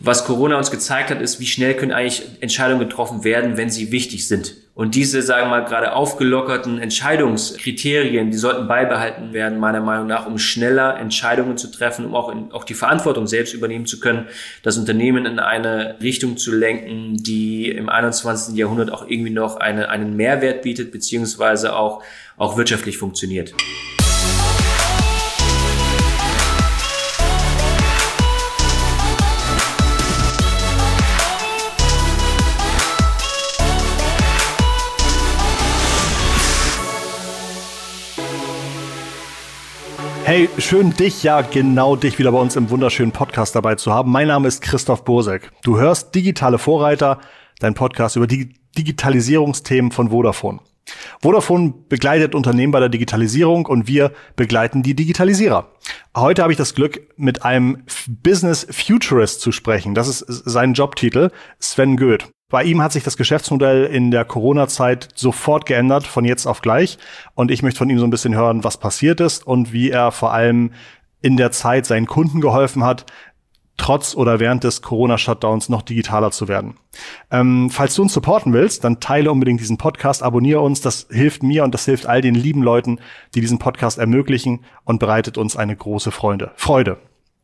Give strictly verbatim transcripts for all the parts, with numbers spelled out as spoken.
was Corona uns gezeigt hat, ist, wie schnell können eigentlich Entscheidungen getroffen werden, wenn sie wichtig sind. Und diese, sagen wir mal, gerade aufgelockerten Entscheidungskriterien, die sollten beibehalten werden, meiner Meinung nach, um schneller Entscheidungen zu treffen, um auch, in, auch die Verantwortung selbst übernehmen zu können, das Unternehmen in eine Richtung zu lenken, die im einundzwanzigsten Jahrhundert auch irgendwie noch eine, einen Mehrwert bietet, beziehungsweise auch, auch wirtschaftlich funktioniert. Hey, schön dich, ja genau dich wieder bei uns im wunderschönen Podcast dabei zu haben. Mein Name ist Christoph Bosek. Du hörst Digitale Vorreiter, dein Podcast über die Digitalisierungsthemen von Vodafone. Vodafone begleitet Unternehmen bei der Digitalisierung und wir begleiten die Digitalisierer. Heute habe ich das Glück, mit einem Business Futurist zu sprechen. Das ist sein Jobtitel, Sven Goeth. Bei ihm hat sich das Geschäftsmodell in der Corona-Zeit sofort geändert, von jetzt auf gleich. Und ich möchte von ihm so ein bisschen hören, was passiert ist und wie er vor allem in der Zeit seinen Kunden geholfen hat, trotz oder während des Corona-Shutdowns noch digitaler zu werden. Ähm, falls du uns supporten willst, dann teile unbedingt diesen Podcast, abonniere uns. Das hilft mir und das hilft all den lieben Leuten, die diesen Podcast ermöglichen und bereitet uns eine große Freude. Freude.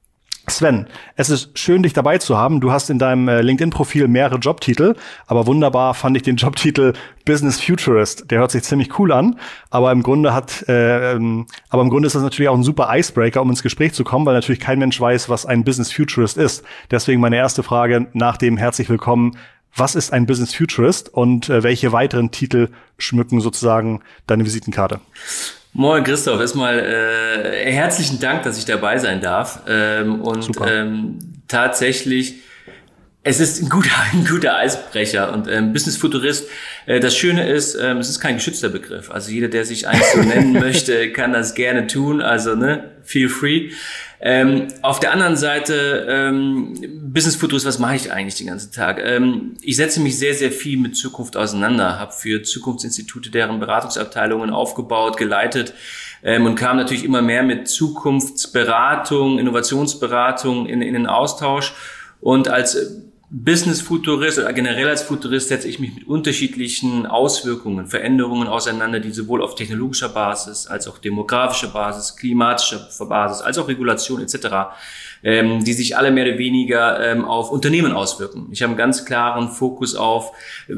Sven, es ist schön, dich dabei zu haben. Du hast in deinem LinkedIn-Profil mehrere Jobtitel, aber wunderbar fand ich den Jobtitel Business Futurist. Der hört sich ziemlich cool an, aber im Grunde hat, äh, ähm, aber im Grunde ist das natürlich auch ein super Icebreaker, um ins Gespräch zu kommen, weil natürlich kein Mensch weiß, was ein Business Futurist ist. Deswegen meine erste Frage nach dem herzlich willkommen: Was ist ein Business Futurist und äh, welche weiteren Titel schmücken sozusagen deine Visitenkarte? Moin Christoph, erstmal äh, herzlichen Dank, dass ich dabei sein darf. Ähm, und ähm, tatsächlich, es ist ein guter, ein guter Eisbrecher und ähm, Business Futurist. Äh, das Schöne ist, ähm, es ist kein geschützter Begriff. Also jeder, der sich eigentlich so nennen möchte, kann das gerne tun. Also ne, feel free. Ähm, auf der anderen Seite, ähm, Business Futurist, was mache ich eigentlich den ganzen Tag? Ähm, ich setze mich sehr, sehr viel mit Zukunft auseinander, habe für Zukunftsinstitute deren Beratungsabteilungen aufgebaut, geleitet ähm, und kam natürlich immer mehr mit Zukunftsberatung, Innovationsberatung in, in den Austausch. Und als Business-Futurist oder generell als Futurist setze ich mich mit unterschiedlichen Auswirkungen, Veränderungen auseinander, die sowohl auf technologischer Basis als auch demografischer Basis, klimatischer Basis, als auch Regulation et cetera, ähm, die sich alle mehr oder weniger ähm, auf Unternehmen auswirken. Ich habe einen ganz klaren Fokus auf,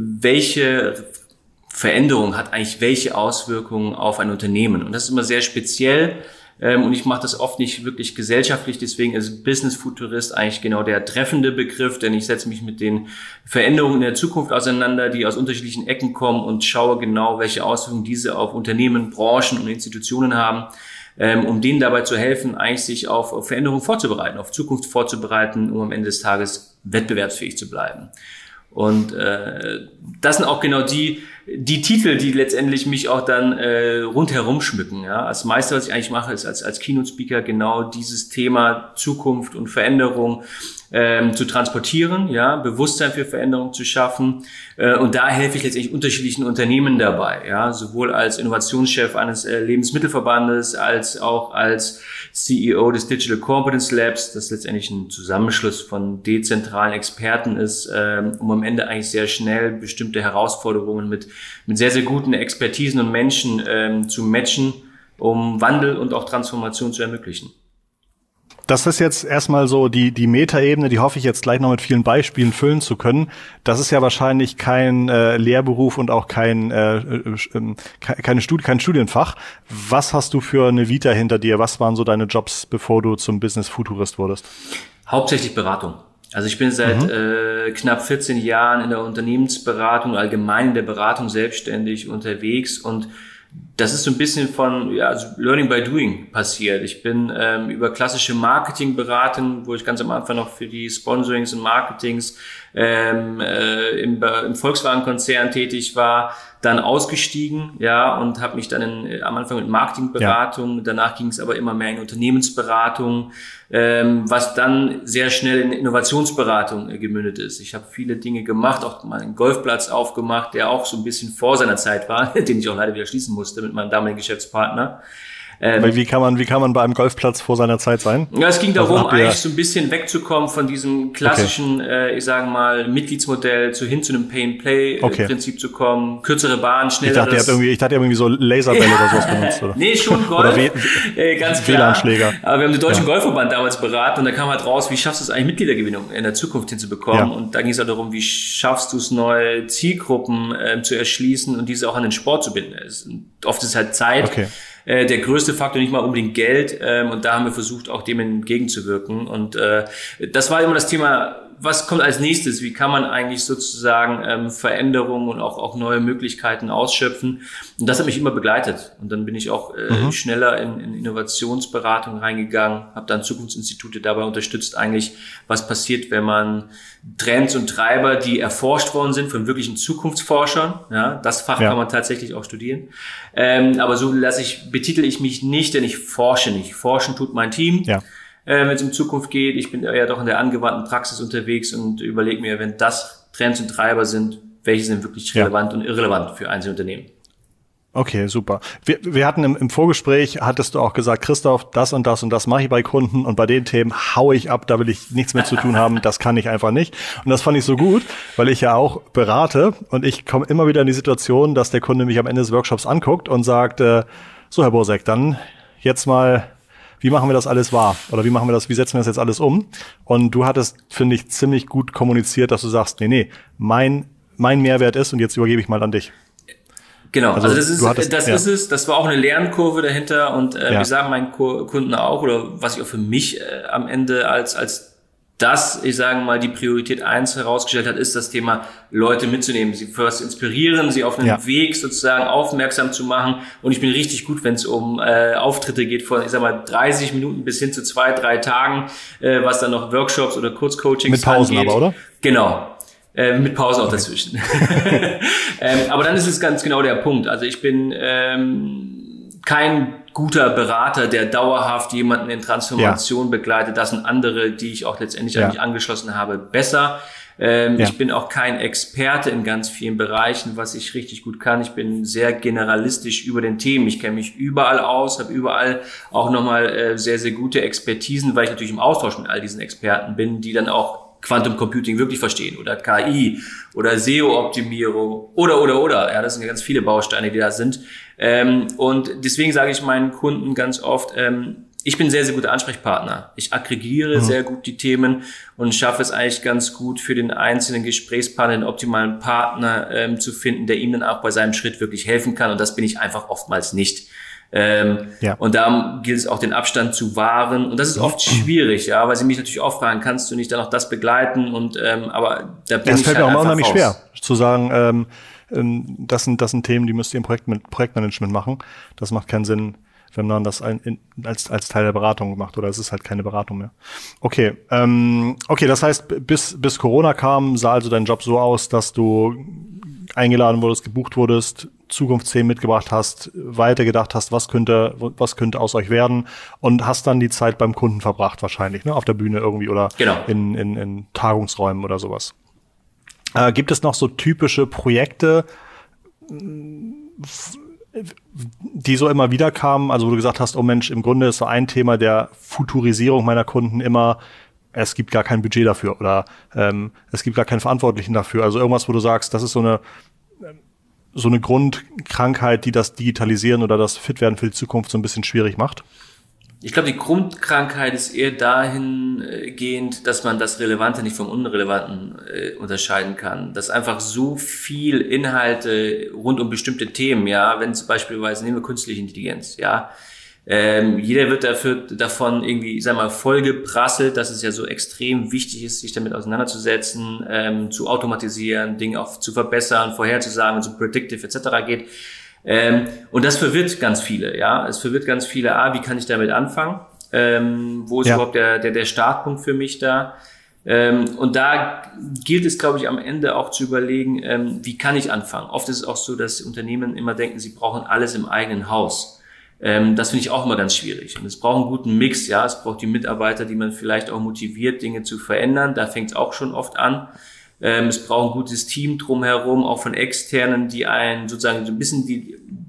welche Veränderung hat eigentlich welche Auswirkungen auf ein Unternehmen. Und das ist immer sehr speziell. Und ich mache das oft nicht wirklich gesellschaftlich, deswegen ist Business Futurist eigentlich genau der treffende Begriff, denn ich setze mich mit den Veränderungen in der Zukunft auseinander, die aus unterschiedlichen Ecken kommen und schaue genau, welche Auswirkungen diese auf Unternehmen, Branchen und Institutionen haben, um denen dabei zu helfen, eigentlich sich auf Veränderungen vorzubereiten, auf Zukunft vorzubereiten, um am Ende des Tages wettbewerbsfähig zu bleiben. Und äh, das sind auch genau die die Titel, die letztendlich mich auch dann äh, rundherum schmücken. Ja, das meiste, was ich eigentlich mache, ist als als Keynote-Speaker genau dieses Thema Zukunft und Veränderung ähm, zu transportieren, ja, Bewusstsein für Veränderung zu schaffen. Äh, und da helfe ich letztendlich unterschiedlichen Unternehmen dabei, ja, sowohl als Innovationschef eines äh, Lebensmittelverbandes als auch als C E O des Digital Competence Labs, das letztendlich ein Zusammenschluss von dezentralen Experten ist, ähm, um am Ende eigentlich sehr schnell bestimmte Herausforderungen mit mit sehr, sehr guten Expertisen und Menschen ähm, zu matchen, um Wandel und auch Transformation zu ermöglichen. Das ist jetzt erstmal so die die Metaebene, die hoffe ich jetzt gleich noch mit vielen Beispielen füllen zu können. Das ist ja wahrscheinlich kein äh, Lehrberuf und auch kein äh, äh, keine Studi- kein Studienfach. Was hast du für eine Vita hinter dir? Was waren so deine Jobs, bevor du zum Business Futurist wurdest? Hauptsächlich Beratung. Also ich bin seit mhm. äh, knapp vierzehn Jahren in der Unternehmensberatung, allgemein in der Beratung selbstständig unterwegs und das ist so ein bisschen von ja, also Learning by Doing passiert. Ich bin ähm, über klassische Marketingberatung, wo ich ganz am Anfang noch für die Sponsorings und Marketings ähm, äh, im, im Volkswagen-Konzern tätig war, dann ausgestiegen, ja, und habe mich dann in, am Anfang mit Marketingberatung, ja. Danach ging es aber immer mehr in Unternehmensberatung, ähm, was dann sehr schnell in Innovationsberatung äh, gemündet ist. Ich habe viele Dinge gemacht, auch mal einen Golfplatz aufgemacht, der auch so ein bisschen vor seiner Zeit war, den ich auch leider wieder schließen musste mit meinem damaligen Geschäftspartner. Ähm, Weil wie kann man, wie kann man bei einem Golfplatz vor seiner Zeit sein? Ja, es ging darum, also eigentlich so ein bisschen wegzukommen von diesem klassischen, okay. äh, ich sage mal, Mitgliedsmodell zu hin zu einem Pay-and-Play-Prinzip okay. zu kommen, kürzere Bahn, schnelleres. Ich dachte, ihr habt irgendwie, ich dachte, ihr habt irgendwie so Laserbälle oder sowas benutzt, oder? Nee, schon Golf. Oder äh, ganz klar. W L A N-Schläger. Aber wir haben den Deutschen ja. Golfverband damals beraten und da kam halt raus, wie schaffst du es eigentlich, Mitgliedergewinnung in der Zukunft hinzubekommen? Ja. Und da ging es halt darum, wie schaffst du es, neue Zielgruppen äh, zu erschließen und diese auch an den Sport zu binden. Oft ist halt Zeit. Okay. Der größte Faktor, nicht mal unbedingt Geld. Und da haben wir versucht, auch dem entgegenzuwirken. Und das war immer das Thema, was kommt als nächstes? Wie kann man eigentlich sozusagen ähm, Veränderungen und auch, auch neue Möglichkeiten ausschöpfen? Und das hat mich immer begleitet. Und dann bin ich auch äh, mhm. schneller in, in Innovationsberatung reingegangen, habe dann Zukunftsinstitute dabei unterstützt, eigentlich, was passiert, wenn man Trends und Treiber, die erforscht worden sind von wirklichen Zukunftsforschern, ja, das Fach ja. kann man tatsächlich auch studieren. Ähm, aber so lasse ich, betitel ich mich nicht, denn ich forsche nicht. Forschen tut mein Team. Ja. Wenn es um Zukunft geht. Ich bin ja doch in der angewandten Praxis unterwegs und überlege mir, wenn das Trends und Treiber sind, welche sind wirklich relevant ja. und irrelevant für einzelne Unternehmen. Okay, super. Wir, wir hatten im, im Vorgespräch, hattest du auch gesagt, Christoph, das und das und das mache ich bei Kunden und bei den Themen haue ich ab, da will ich nichts mehr zu tun haben, das kann ich einfach nicht. Und das fand ich so gut, weil ich ja auch berate und ich komme immer wieder in die Situation, dass der Kunde mich am Ende des Workshops anguckt und sagt, äh, so Herr Bosek, dann jetzt mal, wie machen wir das alles wahr? Oder wie machen wir das, wie setzen wir das jetzt alles um? Und du hattest, finde ich, ziemlich gut kommuniziert, dass du sagst, nee, nee, mein, mein Mehrwert ist, und jetzt übergebe ich mal an dich. Genau, also, also das ist hattest, das ja. ist es, das war auch eine Lernkurve dahinter und äh, ja. ich sage meinen Kunden auch, oder was ich auch für mich äh, am Ende als als das, ich sage mal, die Priorität eins herausgestellt hat, ist das Thema, Leute mitzunehmen, sie für was inspirieren, sie auf einen ja. Weg sozusagen aufmerksam zu machen. Und ich bin richtig gut, wenn es um äh, Auftritte geht, von, ich sag mal, dreißig Minuten bis hin zu zwei, drei Tagen, äh, was dann noch Workshops oder Kurzcoachings mit Pausen angeht. Aber, oder? Genau. Äh, mit Pausen auch okay. dazwischen. ähm, aber dann ist es ganz genau der Punkt. Also ich bin ähm, kein guter Berater, der dauerhaft jemanden in Transformation ja. begleitet. Das sind andere, die ich auch letztendlich ja. an mich angeschlossen habe, besser. Ähm, ja. Ich bin auch kein Experte in ganz vielen Bereichen, was ich richtig gut kann. Ich bin sehr generalistisch über den Themen. Ich kenne mich überall aus, habe überall auch nochmal äh, sehr, sehr gute Expertisen, weil ich natürlich im Austausch mit all diesen Experten bin, die dann auch Quantum Computing wirklich verstehen oder K I oder S E O-Optimierung oder, oder, oder. Ja, das sind ja ganz viele Bausteine, die da sind. Ähm, und deswegen sage ich meinen Kunden ganz oft, ähm, ich bin ein sehr, sehr guter Ansprechpartner. Ich aggregiere mhm. sehr gut die Themen und schaffe es eigentlich ganz gut für den einzelnen Gesprächspartner, den optimalen Partner ähm, zu finden, der ihm dann auch bei seinem Schritt wirklich helfen kann. Und das bin ich einfach oftmals nicht. Ähm, ja. Und da gilt es auch, den Abstand zu wahren. Und das ist oft schwierig, ja, weil sie mich natürlich auch fragen, kannst du nicht dann auch das begleiten? Und ähm, aber da bin das ich fällt halt mir auch einfach unheimlich raus. schwer, zu sagen, ähm, das sind das sind Themen, die müsst ihr im Projekt, Projektmanagement machen. Das macht keinen Sinn, wenn man das in, als als Teil der Beratung macht, oder es ist halt keine Beratung mehr. Okay, ähm, okay, das heißt, bis bis Corona kam, sah also dein Job so aus, dass du eingeladen wurdest, gebucht wurdest, Zukunftsthemen mitgebracht hast, weitergedacht hast, was könnte, was könnte aus euch werden, und hast dann die Zeit beim Kunden verbracht wahrscheinlich, ne, auf der Bühne irgendwie oder genau. in, in, in Tagungsräumen oder sowas. Äh, gibt es noch so typische Projekte, die so immer wieder kamen, also wo du gesagt hast, oh Mensch, im Grunde ist so ein Thema der Futurisierung meiner Kunden immer, es gibt gar kein Budget dafür oder ähm, es gibt gar keinen Verantwortlichen dafür. Also irgendwas, wo du sagst, das ist so eine so eine Grundkrankheit, die das Digitalisieren oder das Fitwerden für die Zukunft so ein bisschen schwierig macht? Ich glaube, die Grundkrankheit ist eher dahingehend, dass man das Relevante nicht vom Unrelevanten äh, unterscheiden kann. Dass einfach so viel Inhalte rund um bestimmte Themen, ja, wenn zum Beispiel, nehmen wir künstliche Intelligenz, ja, Ähm, jeder wird dafür, davon irgendwie, ich sag mal, vollgeprasselt, dass es ja so extrem wichtig ist, sich damit auseinanderzusetzen, ähm, zu automatisieren, Dinge auch zu verbessern, vorherzusagen, wenn es um Predictive et cetera geht. Ähm, und das verwirrt ganz viele, ja. Es verwirrt ganz viele, ah, wie kann ich damit anfangen? Ähm, wo ist ja. überhaupt der, der, der Startpunkt für mich da? Ähm, und da gilt es, glaube ich, am Ende auch zu überlegen, ähm, wie kann ich anfangen? Oft ist es auch so, dass Unternehmen immer denken, sie brauchen alles im eigenen Haus. Ähm, das finde ich auch immer ganz schwierig. Und es braucht einen guten Mix, ja. Es braucht die Mitarbeiter, die man vielleicht auch motiviert, Dinge zu verändern. Da fängt es auch schon oft an. Ähm, es braucht ein gutes Team drumherum, auch von Externen, die einen sozusagen so ein bisschen die,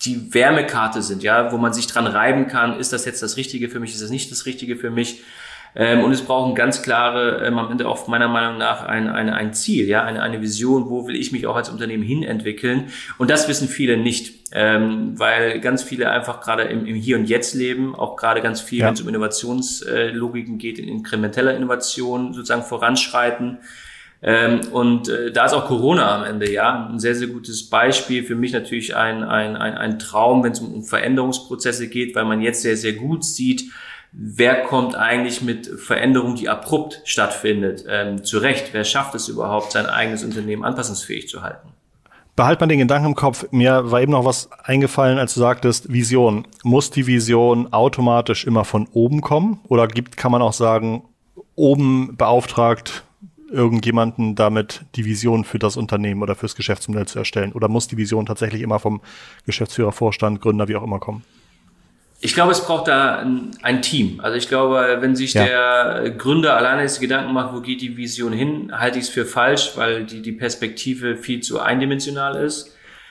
die Wärmekarte sind, ja, wo man sich dran reiben kann, ist das jetzt das Richtige für mich, ist das nicht das Richtige für mich? Ähm, und es braucht ein ganz klare, ähm, am Ende auch meiner Meinung nach ein, ein, ein Ziel, ja, eine, eine Vision, wo will ich mich auch als Unternehmen hinentwickeln. Und das wissen viele nicht, ähm, weil ganz viele einfach gerade im, im Hier und Jetzt leben, auch gerade ganz viel, ja. wenn es um Innovationslogiken geht, in inkrementeller Innovation sozusagen voranschreiten. Ähm, und äh, da ist auch Corona am Ende, ja, ein sehr, sehr gutes Beispiel. Für mich natürlich ein, ein, ein, ein Traum, wenn es um, um Veränderungsprozesse geht, weil man jetzt sehr, sehr gut sieht, wer kommt eigentlich mit Veränderungen, die abrupt stattfindet, ähm, zurecht? Wer schafft es überhaupt, sein eigenes Unternehmen anpassungsfähig zu halten? Behalt mal den Gedanken im Kopf. Mir war eben noch was eingefallen, als du sagtest, Vision. Muss die Vision automatisch immer von oben kommen? Oder gibt, kann man auch sagen, oben beauftragt irgendjemanden damit, die Vision für das Unternehmen oder fürs Geschäftsmodell zu erstellen? Oder muss die Vision tatsächlich immer vom Geschäftsführer, Vorstand, Gründer, wie auch immer kommen? Ich glaube, es braucht da ein, ein Team. Also ich glaube, wenn sich ja. der Gründer alleine jetzt Gedanken macht, wo geht die Vision hin, halte ich es für falsch, weil die, die Perspektive viel zu eindimensional ist.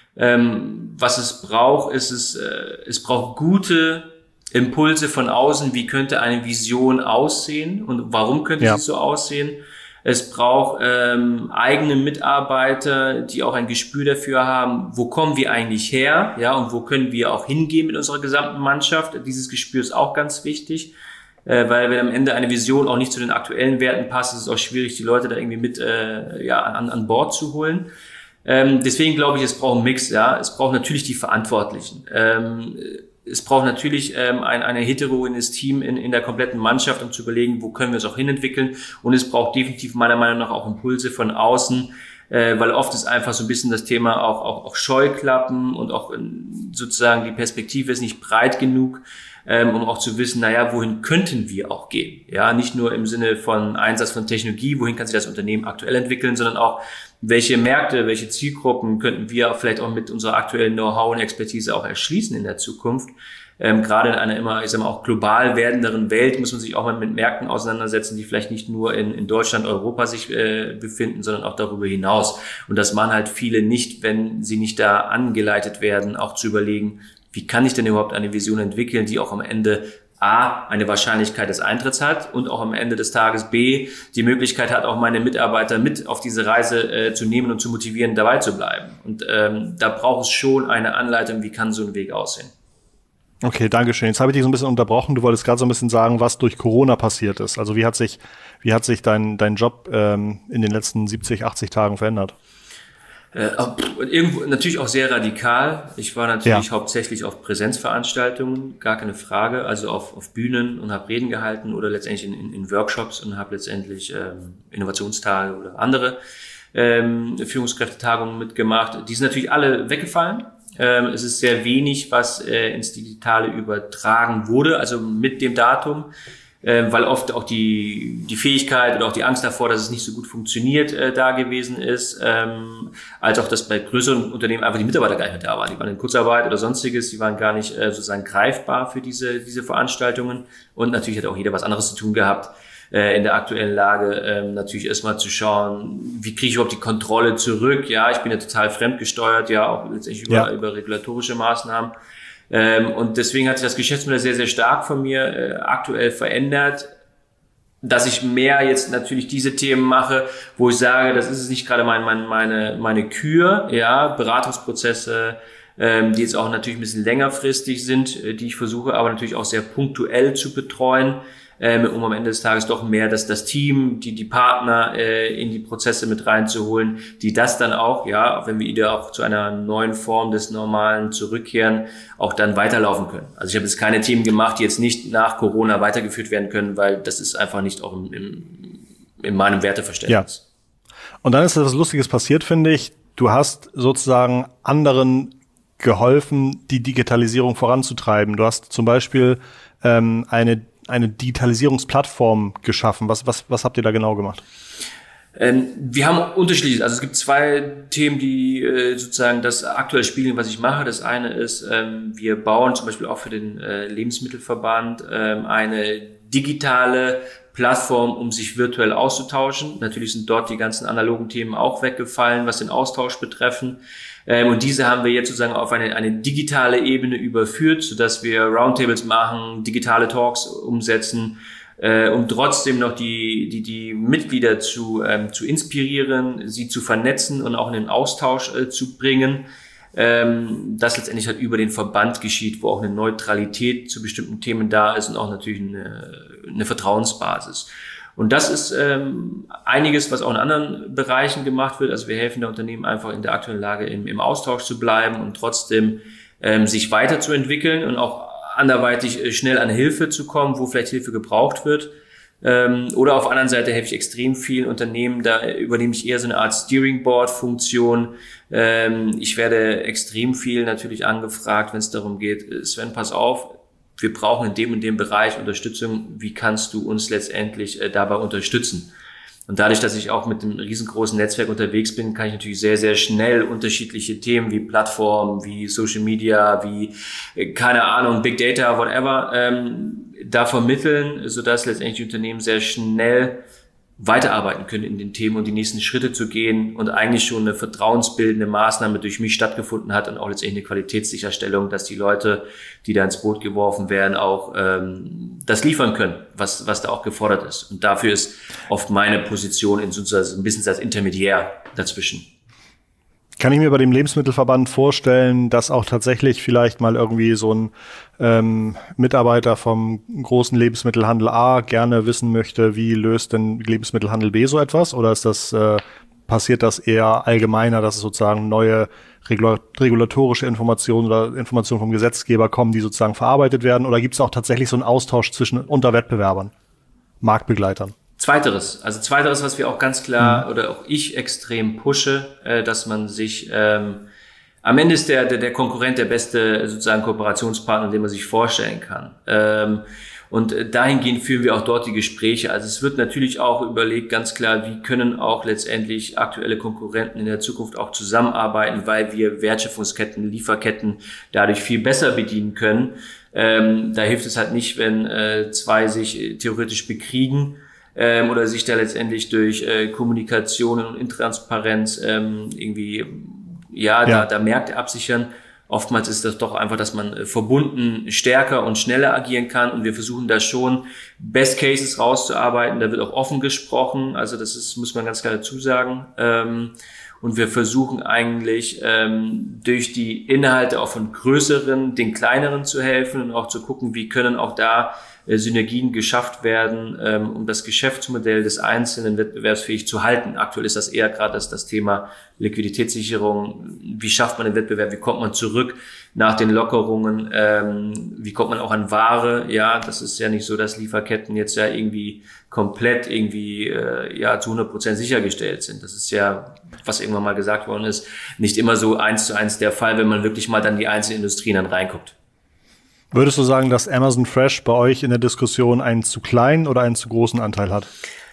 Ähm, was es braucht, ist es, äh, es braucht gute Impulse von außen. Wie könnte eine Vision aussehen und warum könnte ja. sie so aussehen? Es braucht ähm, eigene Mitarbeiter, die auch ein Gespür dafür haben, wo kommen wir eigentlich her, ja, und wo können wir auch hingehen mit unserer gesamten Mannschaft. Dieses Gespür ist auch ganz wichtig, äh, weil wenn am Ende eine Vision auch nicht zu den aktuellen Werten passt, ist es auch schwierig, die Leute da irgendwie mit äh, ja an, an Bord zu holen. Ähm, deswegen glaube ich, es braucht einen Mix, ja. Es braucht natürlich die Verantwortlichen. Ähm, Es braucht natürlich ähm, ein, ein heterogenes Team in, in der kompletten Mannschaft, um zu überlegen, wo können wir es auch hinentwickeln. Und es braucht definitiv meiner Meinung nach auch Impulse von außen, äh, weil oft ist einfach so ein bisschen das Thema auch, auch, auch Scheuklappen und auch in, sozusagen die Perspektive ist nicht breit genug, ähm, um auch zu wissen, naja, wohin könnten wir auch gehen? Ja, nicht nur im Sinne von Einsatz von Technologie, wohin kann sich das Unternehmen aktuell entwickeln, sondern auch, welche Märkte, welche Zielgruppen könnten wir vielleicht auch mit unserer aktuellen Know-how und Expertise auch erschließen in der Zukunft. Ähm, gerade in einer immer, ich sag mal, auch global werdenderen Welt muss man sich auch mal mit Märkten auseinandersetzen, die vielleicht nicht nur in, in Deutschland, Europa sich äh, befinden, sondern auch darüber hinaus. Und das machen halt viele nicht, wenn sie nicht da angeleitet werden, auch zu überlegen, wie kann ich denn überhaupt eine Vision entwickeln, die auch am Ende A, eine Wahrscheinlichkeit des Eintritts hat und auch am Ende des Tages B, die Möglichkeit hat, auch meine Mitarbeiter mit auf diese Reise äh, zu nehmen und zu motivieren, dabei zu bleiben. Und ähm, da braucht es schon eine Anleitung, wie kann so ein Weg aussehen. Okay, danke schön. Jetzt habe ich dich so ein bisschen unterbrochen. Du wolltest gerade so ein bisschen sagen, was durch Corona passiert ist. Also wie hat sich, wie hat sich dein, dein Job ähm, in den letzten siebzig, achtzig Tagen verändert? Äh, irgendwo natürlich auch sehr radikal. Ich war natürlich ja. hauptsächlich auf Präsenzveranstaltungen, gar keine Frage, also auf, auf Bühnen und habe Reden gehalten oder letztendlich in, in, in Workshops und habe letztendlich ähm, Innovationstage oder andere ähm, Führungskräftetagungen mitgemacht. Die sind natürlich alle weggefallen. Ähm, es ist sehr wenig, was äh, ins Digitale übertragen wurde, also mit dem Datum. Äh, weil oft auch die die Fähigkeit oder auch die Angst davor, dass es nicht so gut funktioniert, äh, da gewesen ist, ähm, als auch, dass bei größeren Unternehmen einfach die Mitarbeiter gar nicht mehr da waren. Die waren in Kurzarbeit oder sonstiges, die waren gar nicht äh, sozusagen greifbar für diese diese Veranstaltungen. Und natürlich hat auch jeder was anderes zu tun gehabt, äh, in der aktuellen Lage ähm, natürlich erstmal zu schauen, wie kriege ich überhaupt die Kontrolle zurück. Ja, ich bin ja total fremdgesteuert, ja, auch letztendlich über, ja. über regulatorische Maßnahmen. Ähm, und deswegen hat sich das Geschäftsmodell sehr, sehr stark von mir äh, aktuell verändert, dass ich mehr jetzt natürlich diese Themen mache, wo ich sage, das ist nicht gerade mein, mein, meine, meine Kür, ja, Beratungsprozesse, ähm, die jetzt auch natürlich ein bisschen längerfristig sind, äh, die ich versuche, aber natürlich auch sehr punktuell zu betreuen, ähm, um am Ende des Tages doch mehr das, das Team, die, die Partner äh, in die Prozesse mit reinzuholen, die das dann auch, ja, wenn wir wieder auch zu einer neuen Form des Normalen zurückkehren, auch dann weiterlaufen können. Also ich habe jetzt keine Themen gemacht, die jetzt nicht nach Corona weitergeführt werden können, weil das ist einfach nicht auch im, im, in meinem Werteverständnis. Ja. Und dann ist etwas Lustiges passiert, finde ich. Du hast sozusagen anderen geholfen, die Digitalisierung voranzutreiben. Du hast zum Beispiel ähm, eine eine Digitalisierungsplattform geschaffen. Was, was, was habt ihr da genau gemacht? Ähm, wir haben unterschiedlich, also es gibt zwei Themen, die äh, sozusagen das aktuell spiegeln, was ich mache. Das eine ist, ähm, wir bauen zum Beispiel auch für den äh, Lebensmittelverband ähm, eine digitale Plattform, um sich virtuell auszutauschen. Natürlich sind dort die ganzen analogen Themen auch weggefallen, was den Austausch betreffen. Ähm, und diese haben wir jetzt sozusagen auf eine, eine digitale Ebene überführt, sodass wir Roundtables machen, digitale Talks umsetzen, äh, um trotzdem noch die, die, die Mitglieder zu, ähm, zu inspirieren, sie zu vernetzen und auch in den Austausch äh, zu bringen. Ähm, das letztendlich halt über den Verband geschieht, wo auch eine Neutralität zu bestimmten Themen da ist und auch natürlich eine, eine Vertrauensbasis. Und das ist ähm, einiges, was auch in anderen Bereichen gemacht wird. Also wir helfen der Unternehmen einfach in der aktuellen Lage im, im Austausch zu bleiben und trotzdem ähm, sich weiterzuentwickeln und auch anderweitig äh, schnell an Hilfe zu kommen, wo vielleicht Hilfe gebraucht wird. Ähm, oder auf der anderen Seite helfe ich extrem vielen Unternehmen, da übernehme ich eher so eine Art Steering Board Funktion. Ähm, ich werde extrem viel natürlich angefragt, wenn es darum geht, Sven, pass auf, wir brauchen in dem und dem Bereich Unterstützung, wie kannst du uns letztendlich äh, dabei unterstützen? Und dadurch, dass ich auch mit einem riesengroßen Netzwerk unterwegs bin, kann ich natürlich sehr, sehr schnell unterschiedliche Themen wie Plattformen, wie Social Media, wie, äh, keine Ahnung, Big Data, whatever, ähm, da vermitteln, sodass letztendlich die Unternehmen sehr schnell weiterarbeiten können in den Themen und die nächsten Schritte zu gehen und eigentlich schon eine vertrauensbildende Maßnahme durch mich stattgefunden hat und auch letztendlich eine Qualitätssicherstellung, dass die Leute, die da ins Boot geworfen werden, auch ähm, das liefern können, was was da auch gefordert ist. Und dafür ist oft meine Position in sozusagen ein bisschen als Intermediär dazwischen. Kann ich mir bei dem Lebensmittelverband vorstellen, dass auch tatsächlich vielleicht mal irgendwie so ein ähm, Mitarbeiter vom großen Lebensmittelhandel A gerne wissen möchte, wie löst denn Lebensmittelhandel B so etwas? Oder ist das äh, passiert das eher allgemeiner, dass es sozusagen neue regula- regulatorische Informationen oder Informationen vom Gesetzgeber kommen, die sozusagen verarbeitet werden? Oder gibt es auch tatsächlich so einen Austausch zwischen unter Wettbewerbern, Marktbegleitern? Zweiteres, also zweiteres, was wir auch ganz klar, mhm. oder auch ich extrem pushe, äh, dass man sich, ähm, am Ende ist der, der, der Konkurrent der beste sozusagen Kooperationspartner, den man sich vorstellen kann. Ähm, und dahingehend führen wir auch dort die Gespräche. Also es wird natürlich auch überlegt, ganz klar, wie können auch letztendlich aktuelle Konkurrenten in der Zukunft auch zusammenarbeiten, weil wir Wertschöpfungsketten, Lieferketten dadurch viel besser bedienen können. Ähm, da hilft es halt nicht, wenn äh, zwei sich theoretisch bekriegen, Ähm, oder sich da letztendlich durch äh, Kommunikation und Intransparenz ähm, irgendwie ja, ja. Da, da Märkte absichern. Oftmals ist das doch einfach, dass man äh, verbunden stärker und schneller agieren kann und wir versuchen da schon Best Cases rauszuarbeiten. Da wird auch offen gesprochen, also das ist, muss man ganz klar dazu sagen. Ähm, und wir versuchen eigentlich ähm, durch die Inhalte auch von größeren, den kleineren zu helfen und auch zu gucken, wie können auch da Synergien geschafft werden, ähm, um das Geschäftsmodell des Einzelnen wettbewerbsfähig zu halten. Aktuell ist das eher gerade das, das Thema Liquiditätssicherung. Wie schafft man den Wettbewerb? Wie kommt man zurück nach den Lockerungen? Ähm, wie kommt man auch an Ware? Ja, das ist ja nicht so, dass Lieferketten jetzt ja irgendwie komplett irgendwie äh, ja zu hundert Prozent sichergestellt sind. Das ist ja, was irgendwann mal gesagt worden ist, nicht immer so eins zu eins der Fall, wenn man wirklich mal dann die einzelnen Industrien dann reinguckt. Würdest du sagen, dass Amazon Fresh bei euch in der Diskussion einen zu kleinen oder einen zu großen Anteil hat?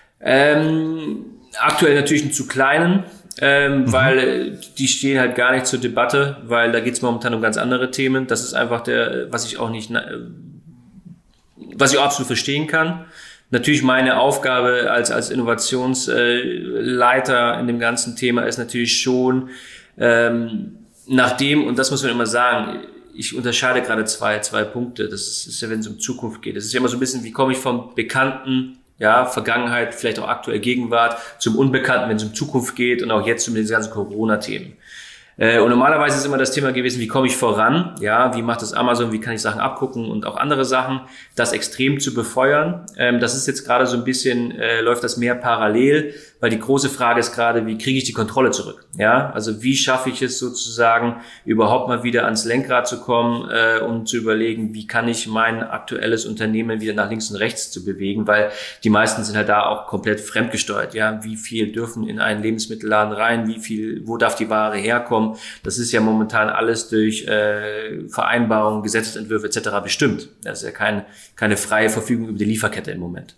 Ähm, aktuell natürlich einen zu kleinen, ähm, mhm. weil die stehen halt gar nicht zur Debatte, weil da geht es momentan um ganz andere Themen. Das ist einfach der, was ich auch nicht, was ich auch absolut verstehen kann. Natürlich meine Aufgabe als als Innovationsleiter in dem ganzen Thema ist natürlich schon ähm, nachdem, und das muss man immer sagen, ich unterscheide gerade zwei, zwei Punkte. Das ist, ist ja, wenn es um Zukunft geht. Das ist ja immer so ein bisschen, wie komme ich vom Bekannten, ja, Vergangenheit, vielleicht auch aktuell Gegenwart, zum Unbekannten, wenn es um Zukunft geht und auch jetzt um diese ganzen Corona-Themen. Äh, und normalerweise ist immer das Thema gewesen, wie komme ich voran? Ja, wie macht das Amazon? Wie kann ich Sachen abgucken und auch andere Sachen? Das extrem zu befeuern. Ähm, das ist jetzt gerade so ein bisschen, äh, läuft das mehr parallel, weil die große Frage ist gerade, wie kriege ich die Kontrolle zurück? Ja, also wie schaffe ich es sozusagen, überhaupt mal wieder ans Lenkrad zu kommen, äh, um zu überlegen, wie kann ich mein aktuelles Unternehmen wieder nach links und rechts zu bewegen, weil die meisten sind halt da auch komplett fremdgesteuert. Ja, wie viel dürfen in einen Lebensmittelladen rein? Wie viel, wo darf die Ware herkommen? Das ist ja momentan alles durch äh, Vereinbarungen, Gesetzentwürfe et cetera bestimmt. Das ist ja kein, keine freie Verfügung über die Lieferkette im Moment.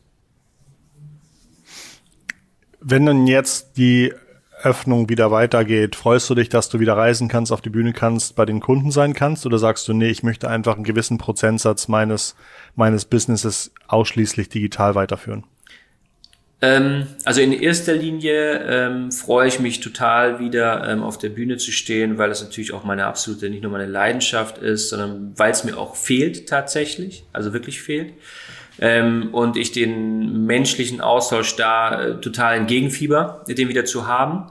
Wenn dann jetzt die Öffnung wieder weitergeht, freust du dich, dass du wieder reisen kannst, auf die Bühne kannst, bei den Kunden sein kannst? Oder sagst du, nee, ich möchte einfach einen gewissen Prozentsatz meines meines Businesses ausschließlich digital weiterführen? Ähm, also in erster Linie ähm, freue ich mich total wieder ähm, auf der Bühne zu stehen, weil es natürlich auch meine absolute, nicht nur meine Leidenschaft ist, sondern weil es mir auch fehlt tatsächlich, also wirklich fehlt. Ähm, und ich den menschlichen Austausch da äh, total entgegenfieber, den wieder zu haben.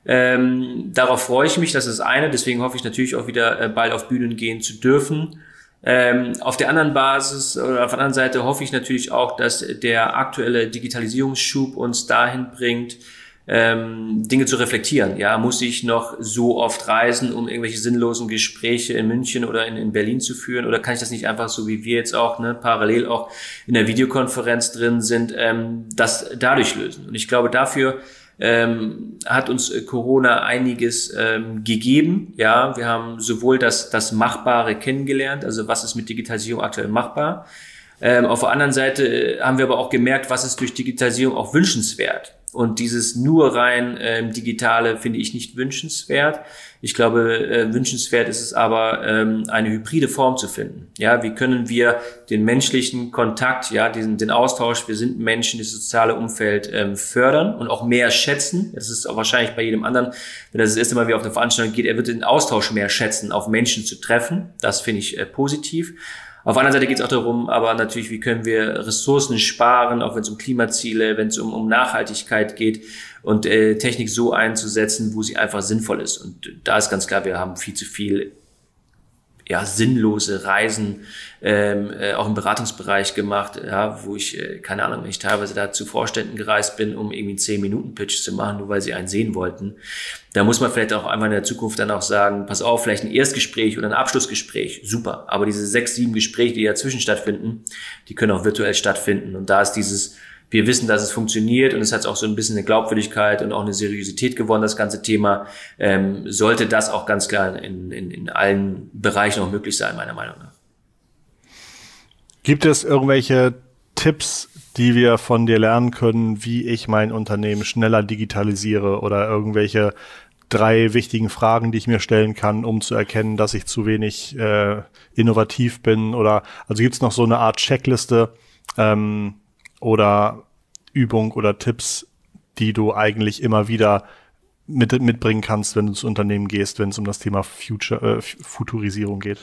Ähm, darauf freue ich mich, das ist das eine. Deswegen hoffe ich natürlich auch wieder äh, bald auf Bühnen gehen zu dürfen. Ähm, auf der anderen Basis oder auf der anderen Seite hoffe ich natürlich auch, dass der aktuelle Digitalisierungsschub uns dahin bringt, ähm, Dinge zu reflektieren. Ja, muss ich noch so oft reisen, um irgendwelche sinnlosen Gespräche in München oder in, in Berlin zu führen? Oder kann ich das nicht einfach so, wie wir jetzt auch, ne, parallel auch in der Videokonferenz drin sind, ähm, das dadurch lösen? Und ich glaube, dafür ähm, hat uns Corona einiges ähm, gegeben. Ja, wir haben sowohl das, das Machbare kennengelernt, also was ist mit Digitalisierung aktuell machbar. Ähm, auf der anderen Seite haben wir aber auch gemerkt, was ist durch Digitalisierung auch wünschenswert. Und dieses nur rein ähm, Digitale finde ich nicht wünschenswert. Ich glaube, äh, wünschenswert ist es aber, ähm, eine hybride Form zu finden. Ja, wie können wir den menschlichen Kontakt, ja, diesen, den Austausch, wir sind Menschen, das soziale Umfeld ähm, fördern und auch mehr schätzen. Das ist auch wahrscheinlich bei jedem anderen, wenn das das erste Mal wieder auf eine Veranstaltung geht, er wird den Austausch mehr schätzen, auf Menschen zu treffen. Das finde ich äh, positiv. Auf der anderen Seite geht es auch darum, aber natürlich, wie können wir Ressourcen sparen, auch wenn es um Klimaziele, wenn es um, um Nachhaltigkeit geht und äh, Technik so einzusetzen, wo sie einfach sinnvoll ist. Und da ist ganz klar, wir haben viel zu viel ja sinnlose Reisen ähm, äh, auch im Beratungsbereich gemacht, ja, wo ich, äh, keine Ahnung, wenn ich teilweise da zu Vorständen gereist bin, um irgendwie einen zehn Minuten Pitch zu machen, nur weil sie einen sehen wollten. Da muss man vielleicht auch einmal in der Zukunft dann auch sagen, pass auf, vielleicht ein Erstgespräch oder ein Abschlussgespräch, super. Aber diese sechs, sieben Gespräche, die dazwischen stattfinden, die können auch virtuell stattfinden. Und da ist dieses, wir wissen, dass es funktioniert und es hat auch so ein bisschen eine Glaubwürdigkeit und auch eine Seriosität gewonnen, das ganze Thema. Ähm, sollte das auch ganz klar in, in, in allen Bereichen auch möglich sein, meiner Meinung nach. Gibt es irgendwelche Tipps, die wir von dir lernen können, wie ich mein Unternehmen schneller digitalisiere oder irgendwelche drei wichtigen Fragen, die ich mir stellen kann, um zu erkennen, dass ich zu wenig äh, innovativ bin? Oder also gibt es noch so eine Art Checkliste ähm, oder Übung oder Tipps, die du eigentlich immer wieder mit, mitbringen kannst, wenn du ins Unternehmen gehst, wenn es um das Thema Future, äh, Futurisierung geht?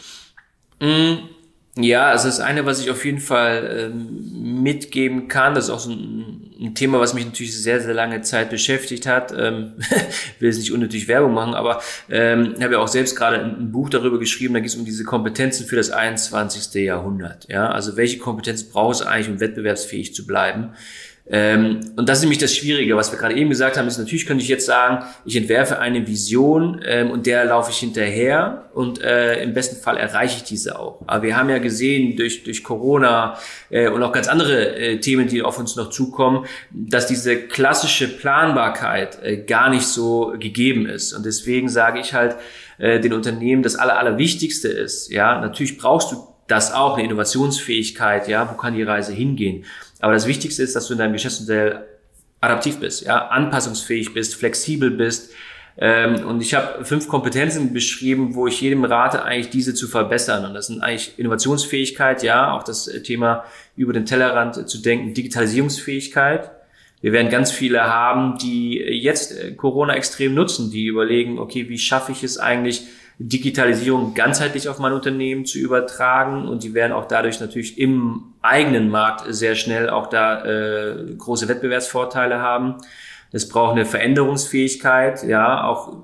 Mm. Ja, also das eine, was ich auf jeden Fall ähm, mitgeben kann, das ist auch so ein, ein Thema, was mich natürlich sehr, sehr lange Zeit beschäftigt hat. Ähm, will jetzt nicht unnötig Werbung machen, aber ähm, habe ja auch selbst gerade ein, ein Buch darüber geschrieben, da geht es um diese Kompetenzen für das einundzwanzigste Jahrhundert. Ja, also welche Kompetenzen braucht es eigentlich, um wettbewerbsfähig zu bleiben? Ähm, und das ist nämlich das Schwierige, was wir gerade eben gesagt haben, ist natürlich könnte ich jetzt sagen, ich entwerfe eine Vision ähm, und der laufe ich hinterher und äh, im besten Fall erreiche ich diese auch. Aber wir haben ja gesehen durch durch Corona äh, und auch ganz andere äh, Themen, die auf uns noch zukommen, dass diese klassische Planbarkeit äh, gar nicht so gegeben ist. Und deswegen sage ich halt äh, den Unternehmen, das Aller, Allerwichtigste ist, ja, natürlich brauchst du das auch, eine Innovationsfähigkeit, ja, wo kann die Reise hingehen? Aber das Wichtigste ist, dass du in deinem Geschäftsmodell adaptiv bist, ja, anpassungsfähig bist, flexibel bist. Ähm, und ich habe fünf Kompetenzen beschrieben, wo ich jedem rate, eigentlich diese zu verbessern. Und das sind eigentlich Innovationsfähigkeit, ja, auch das Thema über den Tellerrand zu denken, Digitalisierungsfähigkeit. Wir werden ganz viele haben, die jetzt Corona extrem nutzen, die überlegen, okay, wie schaffe ich es eigentlich, Digitalisierung ganzheitlich auf mein Unternehmen zu übertragen, und die werden auch dadurch natürlich im eigenen Markt sehr schnell auch da äh, große Wettbewerbsvorteile haben. Es braucht eine Veränderungsfähigkeit, ja, auch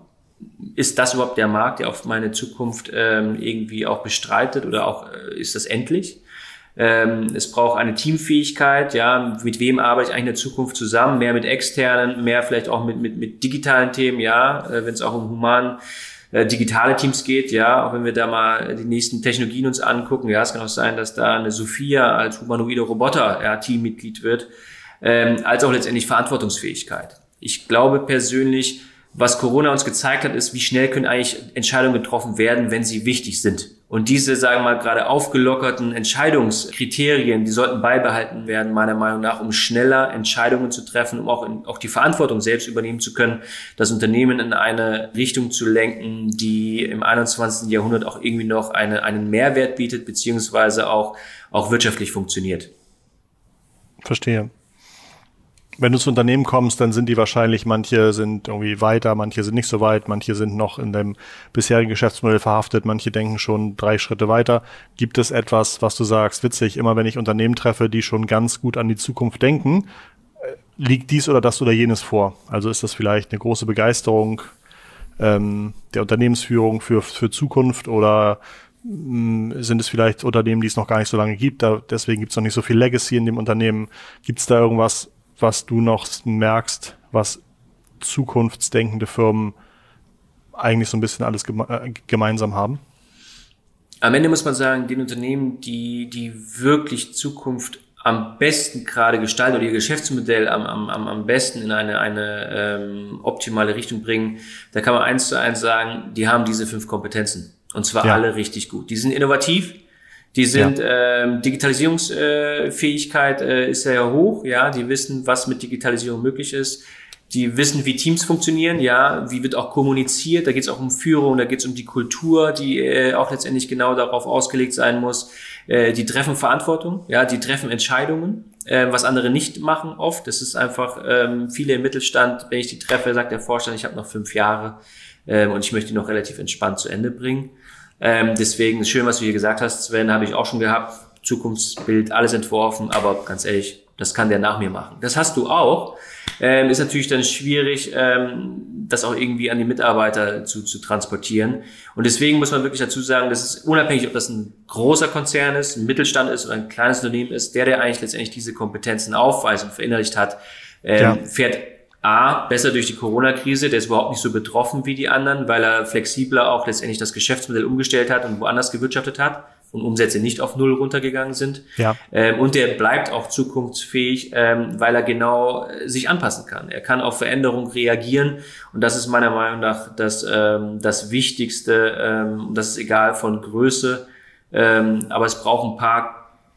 ist das überhaupt der Markt, der auf meine Zukunft ähm, irgendwie auch bestreitet, oder auch äh, ist das endlich? Ähm, es braucht eine Teamfähigkeit, ja, mit wem arbeite ich eigentlich in der Zukunft zusammen, mehr mit externen, mehr vielleicht auch mit mit mit digitalen Themen, ja, äh, wenn es auch um human Äh, digitale Teams geht, ja, auch wenn wir da mal die nächsten Technologien uns angucken, ja, es kann auch sein, dass da eine Sophia als humanoide Roboter, ja, Teammitglied wird, ähm, als auch letztendlich Verantwortungsfähigkeit. Ich glaube persönlich, was Corona uns gezeigt hat, ist, wie schnell können eigentlich Entscheidungen getroffen werden, wenn sie wichtig sind. Und diese, sagen wir mal, gerade aufgelockerten Entscheidungskriterien, die sollten beibehalten werden, meiner Meinung nach, um schneller Entscheidungen zu treffen, um auch, in, auch die Verantwortung selbst übernehmen zu können, das Unternehmen in eine Richtung zu lenken, die im einundzwanzigsten Jahrhundert auch irgendwie noch eine, einen Mehrwert bietet, beziehungsweise auch, auch wirtschaftlich funktioniert. Verstehe. wenn du zu Unternehmen kommst, dann sind die wahrscheinlich, manche sind irgendwie weiter, manche sind nicht so weit, manche sind noch in dem bisherigen Geschäftsmodell verhaftet, manche denken schon drei Schritte weiter. Gibt es etwas, was du sagst, witzig, immer wenn ich Unternehmen treffe, die schon ganz gut an die Zukunft denken, liegt dies oder das oder jenes vor? Also ist das vielleicht eine große Begeisterung ähm, der Unternehmensführung für, für Zukunft oder mh, sind es vielleicht Unternehmen, die es noch gar nicht so lange gibt, da, deswegen gibt es noch nicht so viel Legacy in dem Unternehmen. Gibt es da irgendwas, was du noch merkst, was zukunftsdenkende Firmen eigentlich so ein bisschen alles geme- äh, gemeinsam haben? Am Ende muss man sagen, den Unternehmen, die, die wirklich Zukunft am besten gerade gestalten oder ihr Geschäftsmodell am, am, am besten in eine, eine ähm, optimale Richtung bringen, da kann man eins zu eins sagen, die haben diese fünf Kompetenzen. Und zwar ja. alle richtig gut. Die sind innovativ. Die sind, ja. ähm, Digitalisierungsfähigkeit äh, ist sehr hoch, ja, die wissen, was mit Digitalisierung möglich ist. Die wissen, wie Teams funktionieren, ja, wie wird auch kommuniziert, da geht es auch um Führung, da geht es um die Kultur, die äh, auch letztendlich genau darauf ausgelegt sein muss. Äh, die treffen Verantwortung, ja, die treffen Entscheidungen, äh, was andere nicht machen oft. Das ist einfach, ähm, viele im Mittelstand, wenn ich die treffe, sagt der Vorstand, ich habe noch fünf Jahre äh, und ich möchte die noch relativ entspannt zu Ende bringen. Ähm, deswegen ist schön, was du hier gesagt hast, Sven, habe ich auch schon gehabt. Zukunftsbild, alles entworfen, aber ganz ehrlich, das kann der nach mir machen. Das hast du auch. Ähm, ist natürlich dann schwierig, ähm, das auch irgendwie an die Mitarbeiter zu, zu transportieren. Und deswegen muss man wirklich dazu sagen, dass es unabhängig, ob das ein großer Konzern ist, ein Mittelstand ist oder ein kleines Unternehmen ist, der, der eigentlich letztendlich diese Kompetenzen aufweist und verinnerlicht hat, ähm, ja. fährt A, besser durch die Corona-Krise, der ist überhaupt nicht so betroffen wie die anderen, weil er flexibler auch letztendlich das Geschäftsmodell umgestellt hat und woanders gewirtschaftet hat und Umsätze nicht auf Null runtergegangen sind. Ja. Ähm, und der bleibt auch zukunftsfähig, ähm, weil er genau äh, sich anpassen kann. Er kann auf Veränderung reagieren und das ist meiner Meinung nach das, ähm, das Wichtigste. Ähm, das ist egal von Größe, ähm, aber es braucht ein paar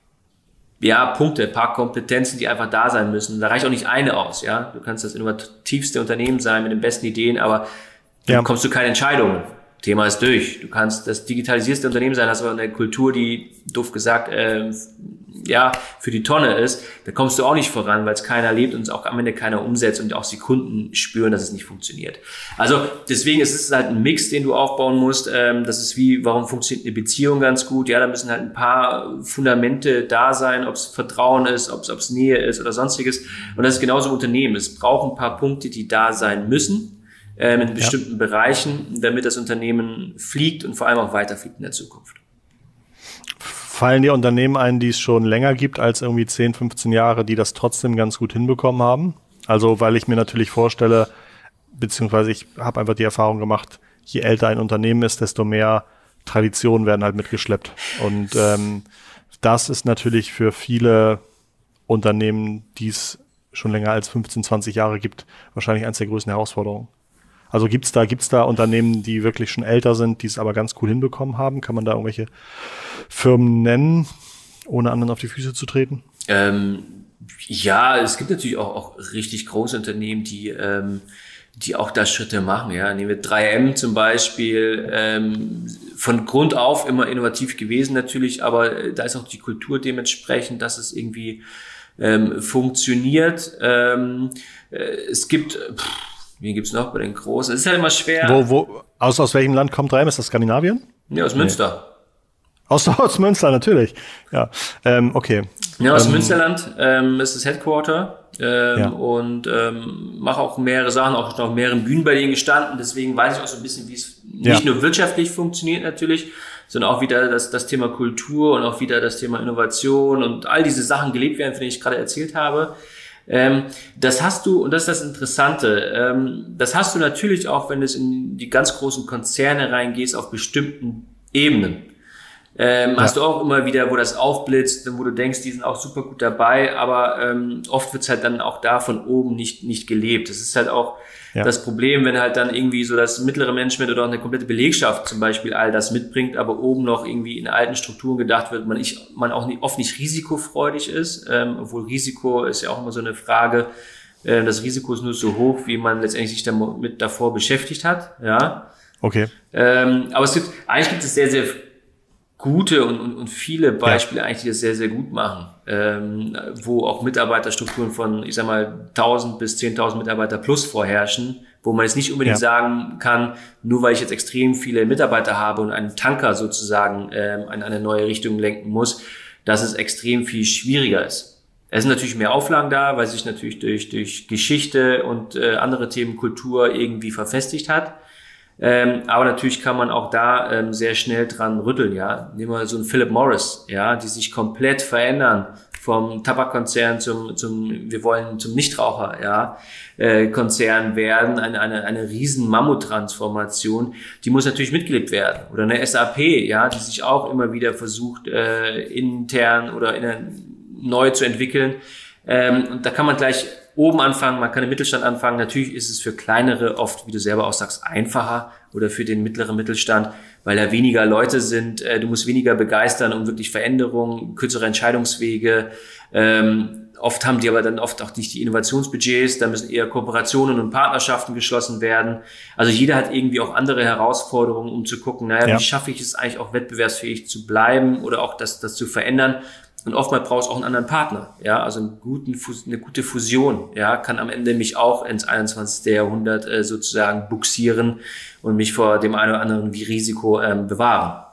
ja, Punkte, ein paar Kompetenzen, die einfach da sein müssen. Da reicht auch nicht eine aus, ja. Du kannst das innovativste Unternehmen sein mit den besten Ideen, aber ja. dann kommst du keine Entscheidungen. Thema ist durch. Du kannst das digitalisierste Unternehmen sein, hast aber eine Kultur, die, doof gesagt, äh, ja, für die Tonne ist. Da kommst du auch nicht voran, weil es keiner lebt und es auch am Ende keiner umsetzt und auch die Kunden spüren, dass es nicht funktioniert. Also deswegen ist es halt ein Mix, den du aufbauen musst. Ähm, das ist wie, warum funktioniert eine Beziehung ganz gut? Ja, da müssen halt ein paar Fundamente da sein, ob es Vertrauen ist, ob es ob es Nähe ist oder sonstiges. Und das ist genauso im Unternehmen. Es braucht ein paar Punkte, die da sein müssen. Ähm, in bestimmten ja. Bereichen, damit das Unternehmen fliegt und vor allem auch weiterfliegt in der Zukunft. Fallen dir Unternehmen ein, die es schon länger gibt als irgendwie zehn, fünfzehn Jahre, die das trotzdem ganz gut hinbekommen haben? Also weil ich mir natürlich vorstelle, beziehungsweise ich habe einfach die Erfahrung gemacht, je älter ein Unternehmen ist, desto mehr Traditionen werden halt mitgeschleppt. Und ähm, das ist natürlich für viele Unternehmen, die es schon länger als fünfzehn, zwanzig Jahre gibt, wahrscheinlich eines der größten Herausforderungen. Also gibt's da, gibt's da Unternehmen, die wirklich schon älter sind, die es aber ganz cool hinbekommen haben? Kann man da irgendwelche Firmen nennen, ohne anderen auf die Füße zu treten? Ähm, ja, es gibt natürlich auch, auch richtig große Unternehmen, die, ähm, die auch da Schritte machen. Ja, nehmen wir drei M zum Beispiel, ähm, von Grund auf immer innovativ gewesen natürlich, aber da ist auch die Kultur dementsprechend, dass es irgendwie ähm, funktioniert. Ähm, äh, es gibt pff, Wen gibt's noch bei den Großen? Es ist halt immer schwer. Wo, wo, aus, aus welchem Land kommt drei M? Ist das Skandinavien? Ja, aus Münster. Nee. Aus, aus Münster, natürlich. Ja, ähm, okay. Ja, aus ähm, Münsterland ähm, ist das Headquarter ähm, ja. und ähm, mache auch mehrere Sachen, auch auf mehreren Bühnen bei denen gestanden. Deswegen weiß ich auch so ein bisschen, wie es ja. nicht nur wirtschaftlich funktioniert natürlich, sondern auch wieder das, das Thema Kultur und auch wieder das Thema Innovation und all diese Sachen gelebt werden, von denen ich gerade erzählt habe. Ähm, das hast du, und das ist das Interessante, ähm, das hast du natürlich auch, wenn du in die ganz großen Konzerne reingehst, auf bestimmten Ebenen. Ähm, ja. Hast du auch immer wieder, wo das aufblitzt, wo du denkst, die sind auch super gut dabei, aber ähm, oft wird's halt dann auch da von oben nicht nicht gelebt. Das ist halt auch ja. das Problem, wenn halt dann irgendwie so das mittlere Management oder auch eine komplette Belegschaft zum Beispiel all das mitbringt, aber oben noch irgendwie in alten Strukturen gedacht wird, man, ich, man auch nicht, oft nicht risikofreudig ist, ähm, obwohl Risiko ist ja auch immer so eine Frage, äh, das Risiko ist nur so hoch, wie man letztendlich sich damit davor beschäftigt hat. Ja. Okay. Ähm, aber es gibt, eigentlich gibt es sehr, sehr gute und, und, und viele Beispiele ja. eigentlich, die das sehr, sehr gut machen, ähm, wo auch Mitarbeiterstrukturen von, ich sag mal, tausend bis zehntausend Mitarbeiter plus vorherrschen, wo man jetzt nicht unbedingt ja. sagen kann, nur weil ich jetzt extrem viele Mitarbeiter habe und einen Tanker sozusagen ähm, in eine neue Richtung lenken muss, dass es extrem viel schwieriger ist. Es sind natürlich mehr Auflagen da, weil sich natürlich durch, durch Geschichte und äh, andere Themen Kultur irgendwie verfestigt hat. Ähm, aber natürlich kann man auch da ähm, sehr schnell dran rütteln, ja. Nehmen wir so einen Philip Morris, ja, die sich komplett verändern vom Tabakkonzern zum, zum, wir wollen zum Nichtraucher, ja, äh, Konzern werden, eine, eine, eine riesen Mammut-Transformation, die muss natürlich mitgelebt werden. Oder eine S A P, ja, die sich auch immer wieder versucht, äh, intern oder in, neu zu entwickeln. Ähm, und da kann man gleich oben anfangen, man kann im Mittelstand anfangen. Natürlich ist es für kleinere oft, wie du selber auch sagst, einfacher oder für den mittleren Mittelstand, weil da weniger Leute sind. Äh, du musst weniger begeistern, um wirklich Veränderungen, kürzere Entscheidungswege. Ähm, oft haben die aber dann oft auch nicht die Innovationsbudgets. Da müssen eher Kooperationen und Partnerschaften geschlossen werden. Also jeder hat irgendwie auch andere Herausforderungen, um zu gucken, naja, ja. wie schaffe ich es eigentlich auch wettbewerbsfähig zu bleiben oder auch das, das zu verändern. Und oftmals brauchst du auch einen anderen Partner, ja, also einen guten, eine gute Fusion, ja, kann am Ende mich auch ins einundzwanzigste Jahrhundert äh, sozusagen buxieren und mich vor dem einen oder anderen wie Risiko ähm, bewahren.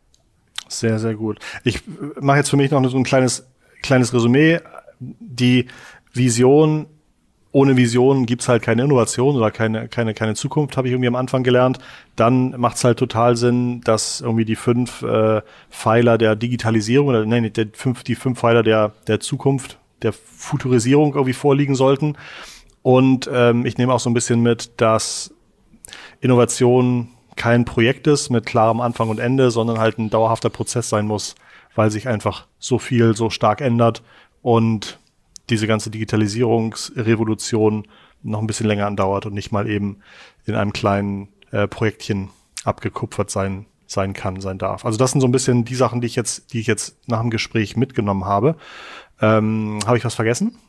Sehr, sehr gut. Ich mache jetzt für mich noch so ein kleines, kleines Resümee. Die Vision, ohne Vision gibt's halt keine Innovation oder keine, keine, keine Zukunft, habe ich irgendwie am Anfang gelernt. Dann macht's halt total Sinn, dass irgendwie die fünf äh, Pfeiler der Digitalisierung oder nein, die fünf, die fünf Pfeiler der, der Zukunft, der Futurisierung irgendwie vorliegen sollten. Und ähm, ich nehme auch so ein bisschen mit, dass Innovation kein Projekt ist mit klarem Anfang und Ende, sondern halt ein dauerhafter Prozess sein muss, weil sich einfach so viel so stark ändert und diese ganze Digitalisierungsrevolution noch ein bisschen länger andauert und nicht mal eben in einem kleinen äh, Projektchen abgekupfert sein sein kann, sein darf. Also das sind so ein bisschen die Sachen, die ich jetzt, die ich jetzt nach dem Gespräch mitgenommen habe. Ähm, habe ich was vergessen?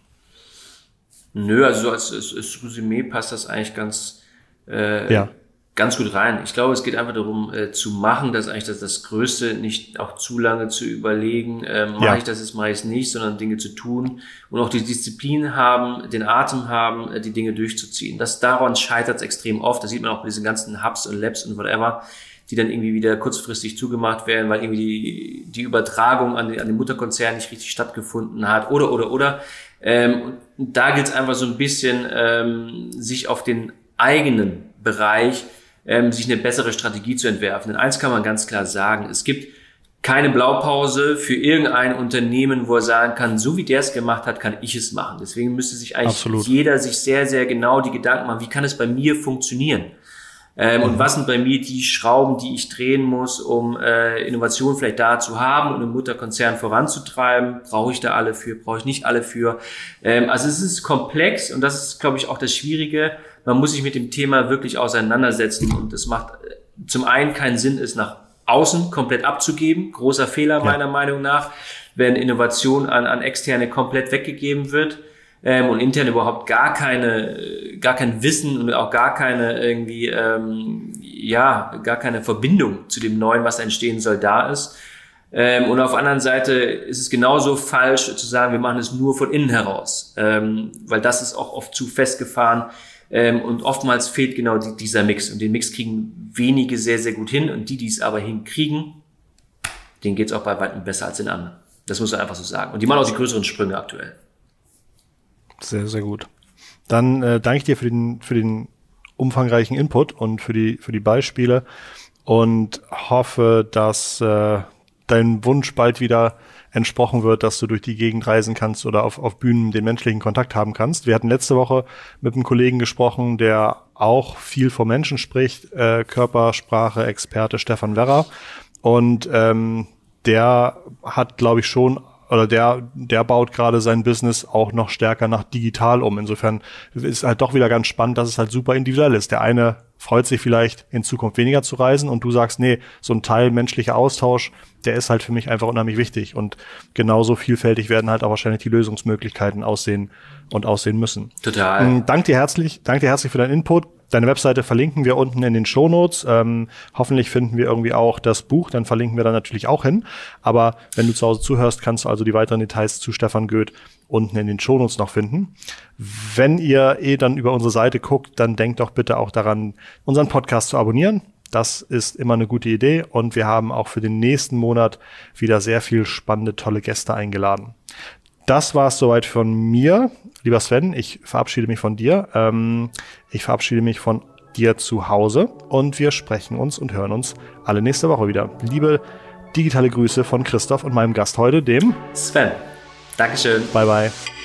Nö, also so als, als, als Resümee passt das eigentlich ganz äh, ja. ganz gut rein. Ich glaube, es geht einfach darum, äh, zu machen, das ist eigentlich das, das Größte, nicht auch zu lange zu überlegen, äh, mache ja. ich das jetzt, mache ich es nicht, sondern Dinge zu tun und auch die Disziplin haben, den Atem haben, äh, die Dinge durchzuziehen. Das, daran scheitert es extrem oft. Das sieht man auch bei diesen ganzen Hubs und Labs und whatever, die dann irgendwie wieder kurzfristig zugemacht werden, weil irgendwie die, die Übertragung an den, an den Mutterkonzern nicht richtig stattgefunden hat oder, oder, oder. Ähm, und da gilt es einfach so ein bisschen, ähm, sich auf den eigenen Bereich Ähm, sich eine bessere Strategie zu entwerfen. Denn eins kann man ganz klar sagen, es gibt keine Blaupause für irgendein Unternehmen, wo er sagen kann, so wie der es gemacht hat, kann ich es machen. Deswegen müsste sich eigentlich Absolut. jeder sich sehr, sehr genau die Gedanken machen, wie kann es bei mir funktionieren? Ähm, mhm. Und was sind bei mir die Schrauben, die ich drehen muss, um äh, Innovation vielleicht da zu haben und einen Mutterkonzern voranzutreiben? Brauche ich da alle für? Brauche ich nicht alle für? Ähm, also es ist komplex und das ist, glaube ich, auch das Schwierige. Man muss sich mit dem Thema wirklich auseinandersetzen und es macht zum einen keinen Sinn, es nach außen komplett abzugeben. Großer Fehler meiner ja. Meinung nach, wenn Innovation an, an Externe komplett weggegeben wird ähm, und intern überhaupt gar keine, gar kein Wissen und auch gar keine irgendwie, ähm, ja, gar keine Verbindung zu dem Neuen, was entstehen soll, da ist. Ähm, und auf der anderen Seite ist es genauso falsch zu sagen, wir machen es nur von innen heraus, ähm, weil das ist auch oft zu festgefahren. Ähm, und oftmals fehlt genau die, dieser Mix. Und den Mix kriegen wenige sehr, sehr gut hin. Und die, die es aber hinkriegen, denen geht es auch bei weitem besser als den anderen. Das muss man einfach so sagen. Und die machen auch die größeren Sprünge aktuell. Sehr, sehr gut. Dann äh, danke ich dir für den, für den umfangreichen Input und für die, für die Beispiele und hoffe, dass äh, dein Wunsch bald wieder entsprochen wird, dass du durch die Gegend reisen kannst oder auf, auf Bühnen den menschlichen Kontakt haben kannst. Wir hatten letzte Woche mit einem Kollegen gesprochen, der auch viel vor Menschen spricht, äh, Körpersprache-Experte Stefan Werra. Und ähm, der hat, glaube ich, schon, oder der der baut gerade sein Business auch noch stärker nach digital um. Insofern ist halt doch wieder ganz spannend, dass es halt super individuell ist. Der eine freut sich vielleicht in Zukunft weniger zu reisen und du sagst, nee, so ein Teil menschlicher Austausch, der ist halt für mich einfach unheimlich wichtig und genauso vielfältig werden halt auch wahrscheinlich die Lösungsmöglichkeiten aussehen und aussehen müssen. Total. Dank dir herzlich, danke dir herzlich für deinen Input. Deine Webseite verlinken wir unten in den Shownotes. Ähm, hoffentlich finden wir irgendwie auch das Buch, dann verlinken wir da natürlich auch hin. Aber wenn du zu Hause zuhörst, kannst du also die weiteren Details zu Stefan Göth unten in den Shownotes noch finden. Wenn ihr eh dann über unsere Seite guckt, dann denkt doch bitte auch daran, unseren Podcast zu abonnieren. Das ist immer eine gute Idee und wir haben auch für den nächsten Monat wieder sehr viel spannende, tolle Gäste eingeladen. Das war es soweit von mir. Lieber Sven, ich verabschiede mich von dir. Ähm, ich verabschiede mich von dir zu Hause und wir sprechen uns und hören uns alle nächste Woche wieder. Liebe digitale Grüße von Christoph und meinem Gast heute, dem Sven. Dankeschön. Bye, bye.